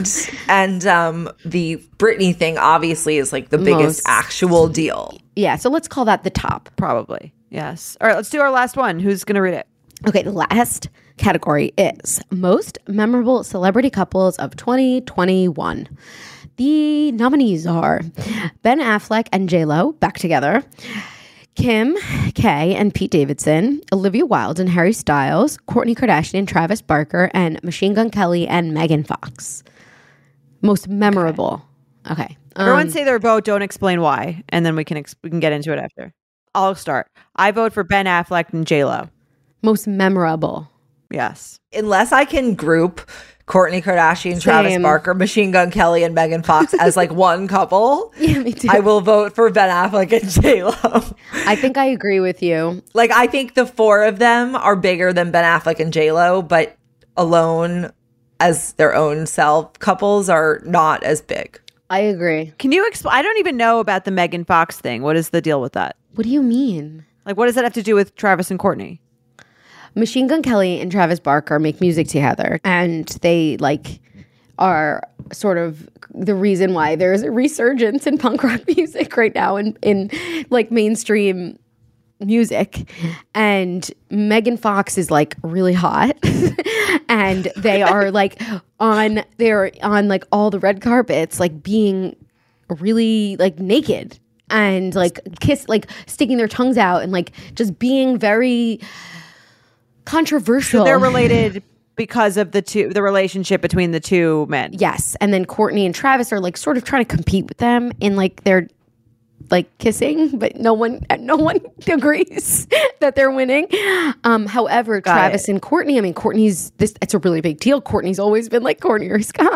the Britney thing obviously is like the biggest actual deal. Yeah, so let's call that the top. Probably. Yes. All right, let's do our last one. Who's going to read it? Okay, the last category is most memorable celebrity couples of 2021. The nominees are Ben Affleck and J-Lo, back together. Kim K and Pete Davidson, Olivia Wilde and Harry Styles, Kourtney Kardashian and Travis Barker, and Machine Gun Kelly and Megan Fox. Most memorable. Okay. Everyone say their vote. Don't explain why, and then we can get into it after. I'll start. I vote for Ben Affleck and J-Lo. Most memorable. Yes. Unless I can group Kourtney Kardashian, Travis Barker, Machine Gun Kelly, and Megan Fox as like one couple, Yeah, me too. I will vote for Ben Affleck and J-Lo. I think I agree with you. Like, I think the four of them are bigger than Ben Affleck and J-Lo, but alone as their own self, couples are not as big. I agree. Can you explain? I don't even know about the Megan Fox thing. What is the deal with that? What do you mean? Like, what does that have to do with Travis and Kourtney? Machine Gun Kelly and Travis Barker make music together, and they like are sort of the reason why there's a resurgence in punk rock music right now in like mainstream music. And Megan Fox is like really hot and they're on like all the red carpets, like being really like naked and like sticking their tongues out and like just being very controversial. So they're related because of the relationship between the two men. Yes. And then Kourtney and Travis are like sort of trying to compete with them in like their like kissing, but no one agrees that they're winning. However, Travis and Kourtney, I mean, it's a really big deal. Kourtney's always been like Kourtney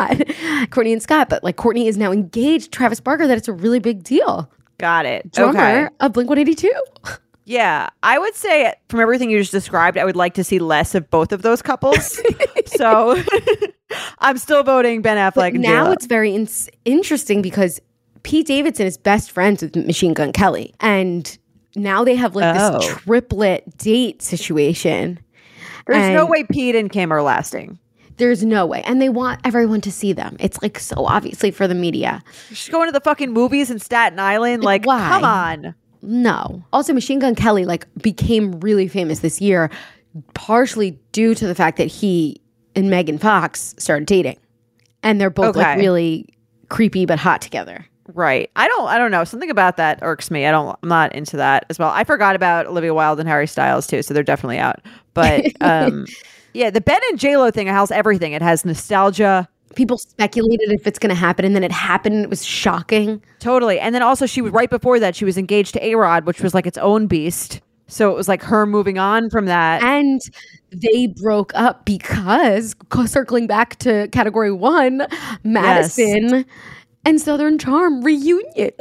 and Scott, but like Kourtney is now engaged to Travis Barker, that it's a really big deal. Got it. Drummer of Blink-182. Yeah, I would say from everything you just described, I would like to see less of both of those couples. So I'm still voting Ben Affleck and Now J-Lo. it's very interesting because Pete Davidson is best friends with Machine Gun Kelly. And now they have like this triplet date situation. There's no way Pete and Kim are lasting. There's no way. And they want everyone to see them. It's like so obviously for the media. She's going to the fucking movies in Staten Island. Like, why? Come on. No. Also, Machine Gun Kelly like became really famous this year, partially due to the fact that he and Megan Fox started dating. And they're both like really creepy but hot together. Right. I don't know. Something about that irks me. I'm not into that as well. I forgot about Olivia Wilde and Harry Styles too, so they're definitely out. But yeah, the Ben and J-Lo thing has everything. It has nostalgia. People speculated if it's going to happen, and then it happened, and it was shocking. Totally. And then also she was right before that, she was engaged to A-Rod, which was like its own beast. So it was like her moving on from that. And they broke up because, circling back to category 1, Madison and Southern Charm reunion.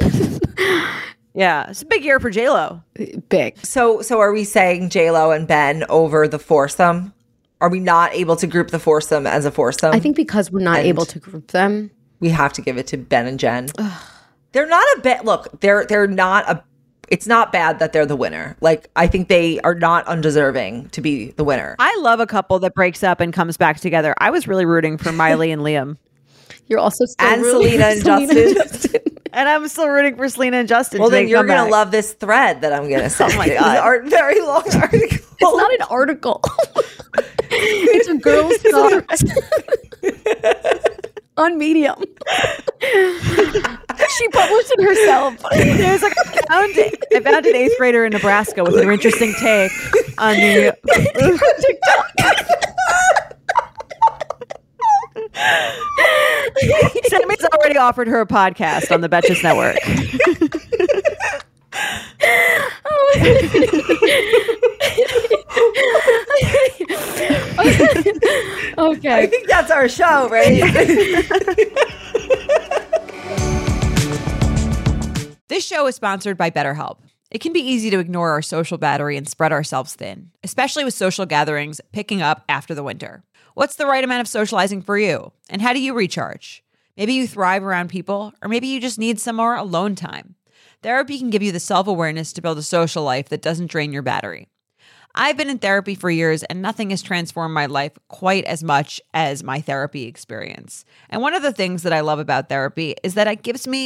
Yeah, it's a big year for J-Lo. Big. So are we saying J-Lo and Ben over the foursome? Are we not able to group the foursome as a foursome? I think because we're not able to group them, we have to give it to Ben and Jen. They're not a bit. Look, they're not a. It's not bad that they're the winner. Like, I think they are not undeserving to be the winner. I love a couple that breaks up and comes back together. I was really rooting for Miley and Liam. You're also still and Selena and Justin. And I'm still rooting for Selena and Justin. Well, then you're going to love this thread that I'm going to send. Oh my God. It's a very long article. It's not an article. It's a girl's thought on Medium. She published it herself. It was like I found an 8th grader in Nebraska with an interesting take on the TikTok. Sammy's already offered her a podcast on the Betches Network. Okay. I think that's our show, right? This show is sponsored by BetterHelp. It can be easy to ignore our social battery and spread ourselves thin, especially with social gatherings picking up after the winter. What's the right amount of socializing for you? And how do you recharge? Maybe you thrive around people, or maybe you just need some more alone time. Therapy can give you the self-awareness to build a social life that doesn't drain your battery. I've been in therapy for years, and nothing has transformed my life quite as much as my therapy experience. And one of the things that I love about therapy is that it gives me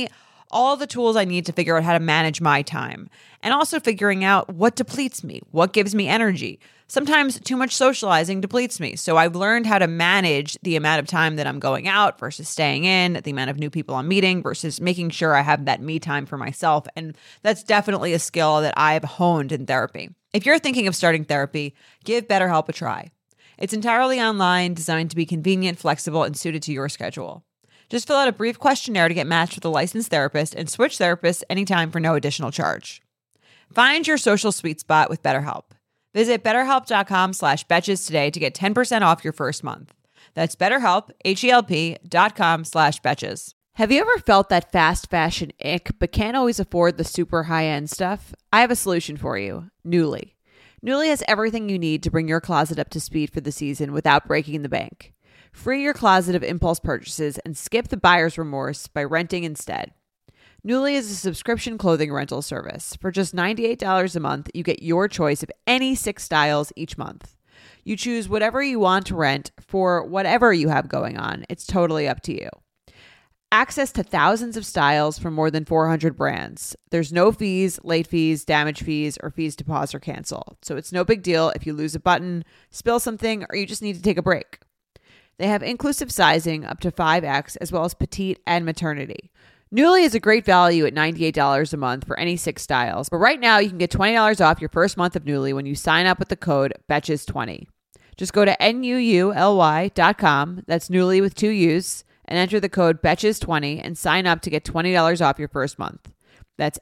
all the tools I need to figure out how to manage my time, and also figuring out what depletes me, what gives me energy. Sometimes too much socializing depletes me. So I've learned how to manage the amount of time that I'm going out versus staying in, the amount of new people I'm meeting versus making sure I have that me time for myself. And that's definitely a skill that I've honed in therapy. If you're thinking of starting therapy, give BetterHelp a try. It's entirely online, designed to be convenient, flexible, and suited to your schedule. Just fill out a brief questionnaire to get matched with a licensed therapist and switch therapists anytime for no additional charge. Find your social sweet spot with BetterHelp. Visit BetterHelp.com/Betches today to get 10% off your first month. That's BetterHelp, HELP.com/Betches. Have you ever felt that fast fashion ick, but can't always afford the super high-end stuff? I have a solution for you. Nuuly. Nuuly has everything you need to bring your closet up to speed for the season without breaking the bank. Free your closet of impulse purchases and skip the buyer's remorse by renting instead. Nuuly is a subscription clothing rental service. For just $98 a month, you get your choice of any 6 styles each month. You choose whatever you want to rent for whatever you have going on. It's totally up to you. Access to thousands of styles from more than 400 brands. There's no fees, late fees, damage fees, or fees to pause or cancel. So it's no big deal if you lose a button, spill something, or you just need to take a break. They have inclusive sizing up to 5X, as well as petite and maternity. Nuuly is a great value at $98 a month for any 6 styles. But right now, you can get $20 off your first month of Nuuly when you sign up with the code BETCHES20. Just go to NUULY.com, that's Nuuly with 2 U's, and enter the code BETCHES20 and sign up to get $20 off your first month. That's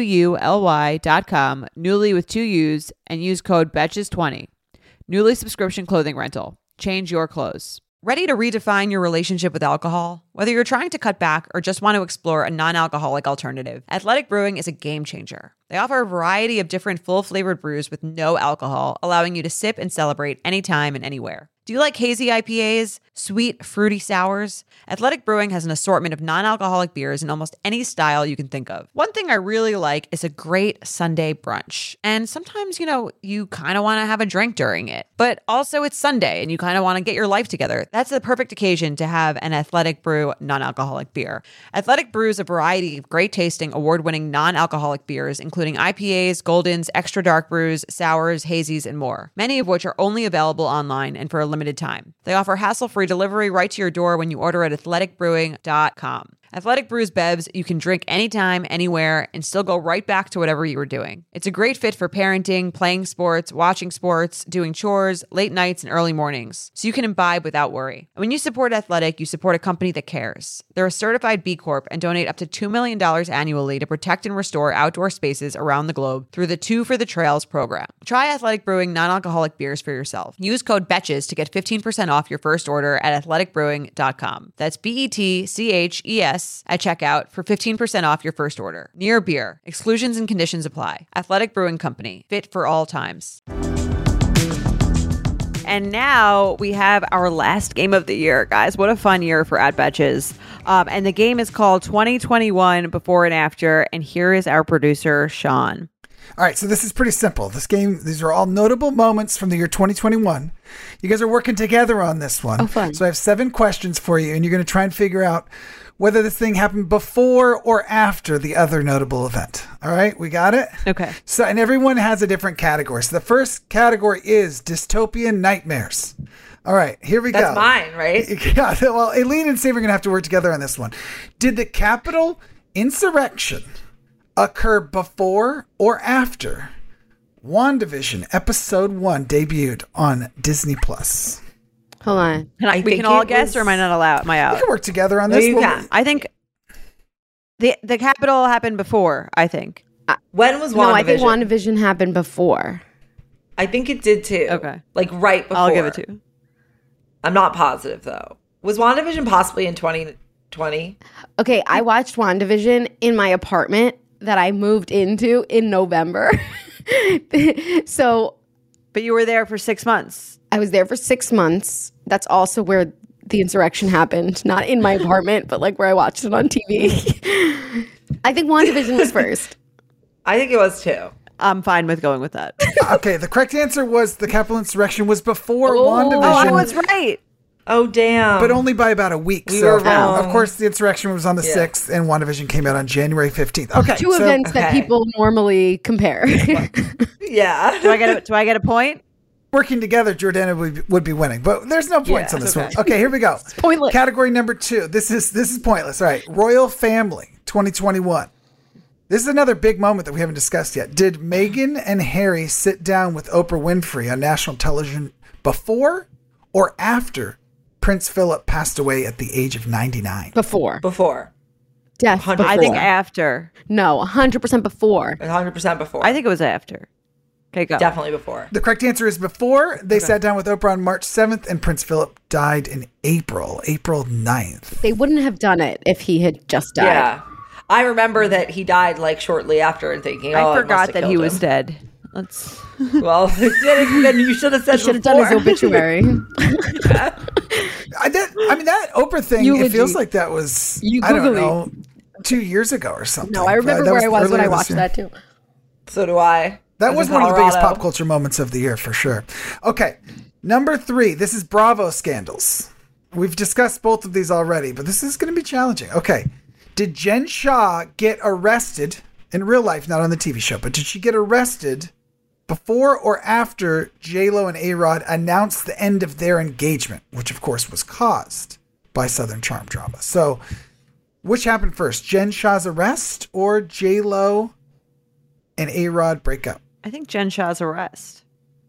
NUULY.com, Nuuly with 2 U's, and use code BETCHES20. Nuuly subscription clothing rental. Change your clothes. Ready to redefine your relationship with alcohol? Whether you're trying to cut back or just want to explore a non-alcoholic alternative, Athletic Brewing is a game changer. They offer a variety of different full-flavored brews with no alcohol, allowing you to sip and celebrate anytime and anywhere. Do you like hazy IPAs, sweet, fruity sours? Athletic Brewing has an assortment of non-alcoholic beers in almost any style you can think of. One thing I really like is a great Sunday brunch. And sometimes, you kind of want to have a drink during it. But also it's Sunday and you kind of want to get your life together. That's the perfect occasion to have an Athletic Brew non-alcoholic beer. Athletic brews a variety of great tasting, award-winning non-alcoholic beers, including IPAs, Goldens, extra dark brews, sours, hazies, and more. Many of which are only available online and for a limited time. They offer hassle-free delivery right to your door when you order at athleticbrewing.com. Athletic Brews bevs you can drink anytime, anywhere, and still go right back to whatever you were doing. It's a great fit for parenting, playing sports, watching sports, doing chores, late nights, and early mornings, so you can imbibe without worry. And when you support Athletic, you support a company that cares. They're a certified B Corp and donate up to $2 million annually to protect and restore outdoor spaces around the globe through the 2 for the Trails program. Try Athletic Brewing non-alcoholic beers for yourself. Use code BETCHES to get 15% off your first order at athleticbrewing.com. That's BETCHES at checkout for 15% off your first order. Near Beer. Exclusions and conditions apply. Athletic Brewing Company. Fit for all times. And now we have our last game of the year, guys. What a fun year for At Betches. And the game is called 2021 Before and After. And here is our producer, Sean. All right, so this is pretty simple. These are all notable moments from the year 2021. You guys are working together on this one. Oh, fun. So I have 7 questions for you, and you're going to try and figure out whether this thing happened before or after the other notable event. All right, we got it? Okay. So, and everyone has a different category. So the first category is dystopian nightmares. All right, here we go. That's mine, right? Yeah, well, Aileen and Sam are going to have to work together on this one. Did the Capitol insurrection occur before or after WandaVision Episode 1 debuted on Disney+? Hold on. We can all guess, or am I not allowed? Am I out? We can work together on this. You can. I think the Capitol happened before, I think. When was WandaVision? No, I think WandaVision happened before. I think it did too. Okay. Like right before. I'll give it to you. I'm not positive though. Was WandaVision possibly in 2020? Okay, I watched WandaVision in my apartment that I moved into in November. So, but you were there for 6 months. I was there for 6 months. That's also where the insurrection happened. Not in my apartment, but like where I watched it on TV. I think WandaVision was first. I think it was too. I'm fine with going with that. Okay, the correct answer was the Capitol insurrection was before WandaVision. Oh, I was right. Oh, damn. but only by about a week. We were wrong. Of course, the insurrection was on the 6th, and WandaVision came out on January 15th. Okay, Two events that people normally compare. Yeah. Do I get a point? Working together, Jordana would be winning, but there's no points on this one. Okay, here we go. It's pointless. Category number 2. This is pointless. All right, Royal Family 2021. This is another big moment that we haven't discussed yet. Did Meghan and Harry sit down with Oprah Winfrey on national television before or after Prince Philip passed away at the age of 99? Before. Definitely. I think after. No, 100% before. 100% before. I think it was after. Okay, go. Definitely before. The correct answer is before. They sat down with Oprah on March 7th, and Prince Philip died in April 9th. They wouldn't have done it if he had just died. Yeah. I remember that he died like shortly after and thinking, I forgot that he was dead. Let's. Well, then you should have said Should have done his obituary. That Oprah thing, Eulogy. it feels like that was, You I don't Googly. know, 2 years ago or something. No, I remember That where I was when earlier I this watched year. that too. So do I. That I was in one of the biggest Colorado. pop culture moments of the year for sure. Okay, number 3. This is Bravo scandals. We've discussed both of these already, but this is going to be challenging. Okay, did Jen Shah get arrested in real life, not on the TV show, but did she get arrested before or after J-Lo and A-Rod announced the end of their engagement, which of course was caused by Southern Charm drama? So, which happened first, Jen Shah's arrest or J-Lo and A-Rod break up? I think Jen Shah's arrest.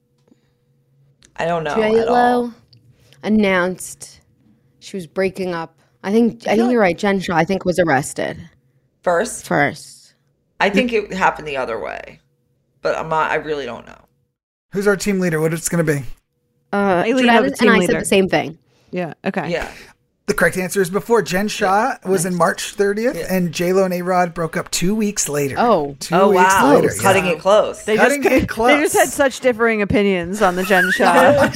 I don't know at all. J-Lo announced she was breaking up. I think you're right. Jen Shah, I think, was arrested First, first. I think it happened the other way, but I really don't know. Who's our team leader? What it's going to be? Aileen, Jordana have a and team I leader. said the same thing. Yeah. Okay. Yeah. The correct answer is before. Jen Shah was in March 30th, and J-Lo and A-Rod broke up 2 weeks later. Oh. 2 Oh, weeks wow. later. Cutting it close. They Cutting it close. They just had such differing opinions on the Jen Shah.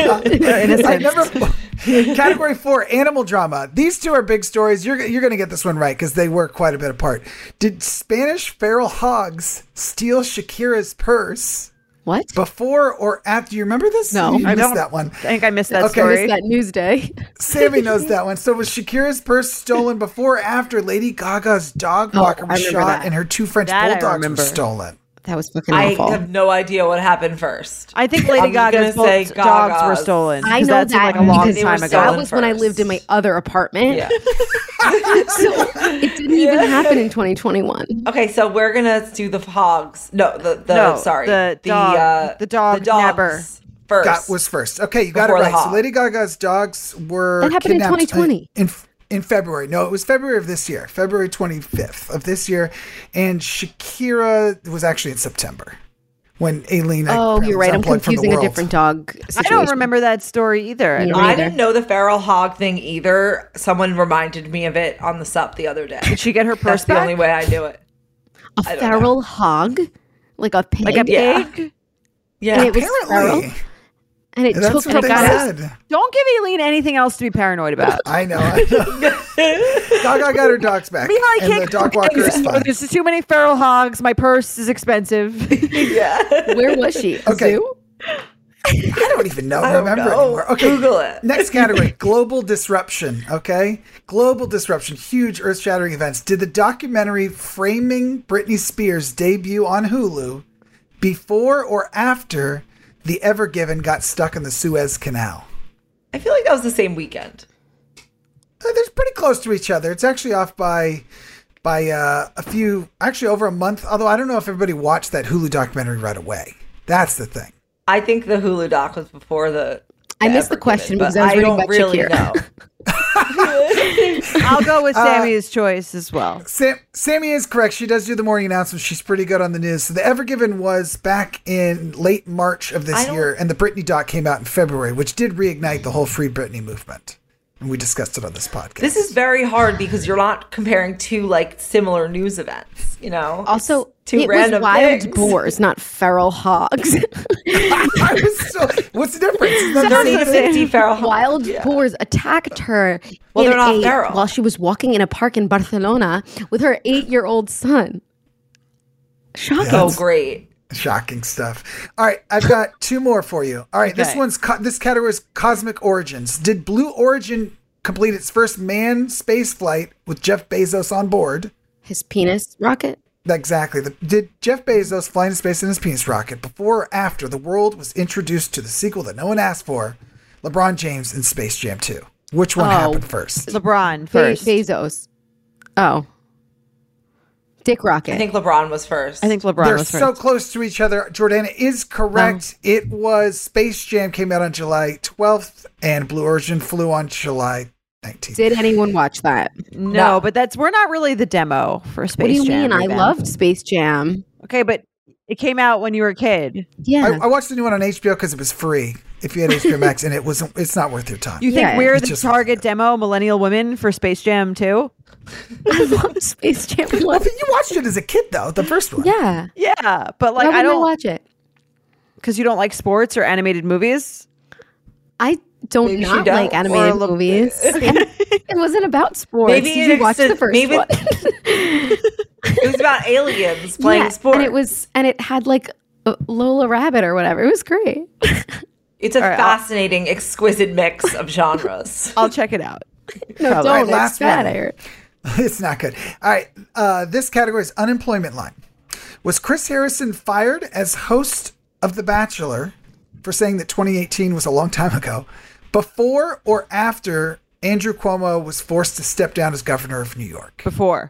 Category 4, animal drama. These two are big stories. You're going to get this one right because they were quite a bit apart. Did Spanish feral hogs steal Shakira's purse What? before or after? You remember this? No. You I missed don't that one. I think I missed that Okay. story. Missed that news day. Sammy knows that one. So was Shakira's purse stolen before or after Lady Gaga's dog walker I was remember shot that. and her 2 French That I bulldogs were remember. stolen? That was fucking I awful. have no idea what happened first. I think Lady I'm just Gaga's gonna say dogs were Gaga's. stolen. I 'cause know that seemed that like a long because time were ago. that stolen was when I first. lived in my other apartment. Yeah. So it didn't even happen in 2021. Okay, so we're gonna do the hogs. No, the dog dogs nabber. first. Got was first. Okay, you got Before it the right. So hog. Lady Gaga's dogs were That happened in kidnapped 2020. in February. No, it was February of this year, February 25th of this year, and Shakira was actually in September when Aileen. Oh, you're right. I'm unplugged from the confusing a world. different dog I situation. don't remember that story either. No. I Neither. didn't know the feral hog thing either. Someone reminded me of it on the sup the other day. Did she get her purse That's the back? only way I knew it. A don't feral hog? Like a pig? Like a Yeah. pig? Yeah, And it was Apparently, feral? And it that's took what her they back. said. Don't give Aileen anything else to be paranoid about. I know. Gaga got her dogs back, Meanwhile, I and the can't dog walker is fine. There's too many feral hogs. My purse is expensive. Where was she? A Okay. zoo? I don't even know. I don't Remember know. anymore. Okay, Google it. Next category: global disruption. Okay, global disruption, huge earth-shattering events. Did the documentary "Framing Britney Spears" debut on Hulu before or after the Ever Given got stuck in the Suez Canal? I feel like that was the same weekend. They're pretty close to each other. It's actually off by a few, actually over a month. Although I don't know if everybody watched that Hulu documentary right away. That's the thing. I think the Hulu doc was before the. I missed the Ever question Given, because I was but reading don't about really Shakira. know. I'll go with Sammy's choice as well. Sammy is correct. She does do the morning announcements. She's pretty good on the news. So the Ever Given was back in late March of this year, and the Britney doc came out in February, which did reignite the whole Free Britney movement. And we discussed it on this podcast. This is very hard because you're not comparing two like similar news events. You know. Also, It's two it was random wild things. boars, not feral hogs. I was so, what's the difference? Isn't that the same thing? 50 feral hogs. Wild boars attacked her Well, they're not feral. while she was walking in a park in Barcelona with her 8-year-old son. Shocking. Oh, great. Shocking stuff. All right, I've got two more for you. All right, Okay. this category is Cosmic Origins. Did Blue Origin complete its first manned space flight with Jeff Bezos on board? His penis rocket? Exactly. Did Jeff Bezos fly into space in his penis rocket before or after the world was introduced to the sequel that no one asked for, LeBron James in Space Jam 2? Which one happened first? LeBron first. Bezos. Oh. Dick rocket. I think LeBron was first. I think LeBron They're was first. so close to each other. Jordana is correct. It was Space Jam came out on July 12th and Blue Origin flew on July 19th. Did anyone watch that? No, but we're not really the demo for Space What do you Jam. mean? I Ruben. loved Space Jam. Okay, but it came out when you were a kid. Yeah. I watched the new one on HBO because it was free. If you had HBO Max, and it's not worth your time. You think Yeah. we're It's the just- target demo, millennial women, for Space Jam 2? I love Space Jam. Well, you watched it as a kid, though, the first one. Yeah. Yeah, but Why like wouldn't I don't watch it. because you don't like sports or animated movies. I don't Maybe she not don't. like animated Or look- movies. it wasn't about sports. Maybe Did it you watch exist- the first maybe- one? It was about aliens playing sports. and it had like Lola Rabbit or whatever. It was great. It's a right, fascinating, exquisite mix of genres. I'll check it out. No, Probably. don't. Right, last It's bad, one. I heard. It's not good. All right. This category is unemployment line. Was Chris Harrison fired as host of The Bachelor for saying that 2018 was a long time ago, before or after Andrew Cuomo was forced to step down as governor of New York? Before.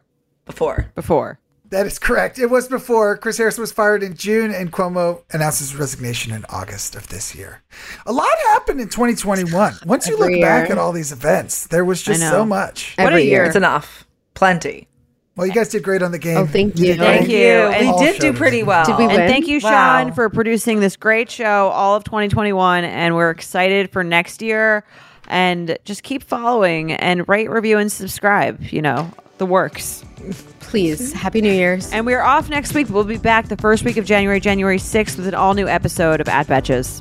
That is correct. It was before. Chris Harrison was fired in June, and Cuomo announced his resignation in August of this year. A lot happened in 2021. Once you look Every back year. at all these events, there was just I know. so much. What a Every year. year. It's enough. Plenty. Well, you guys did great on the game. Oh, thank you. did great. Thank you. We And did do pretty well. Did we And win? thank you, Wow. Sean, for producing this great show all of 2021. And we're excited for next year. And just keep following and rate, review, and subscribe. You know, the works. Please. Happy New Year's. And we're off next week. We'll be back the first week of January 6th, with an all-new episode of At Betches.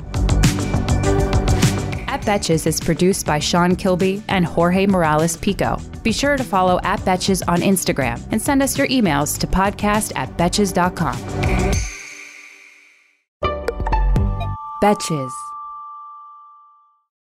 At Betches is produced by Sean Kilby and Jorge Morales Pico. Be sure to follow At Betches on Instagram and send us your emails to podcast@betches.com. Betches.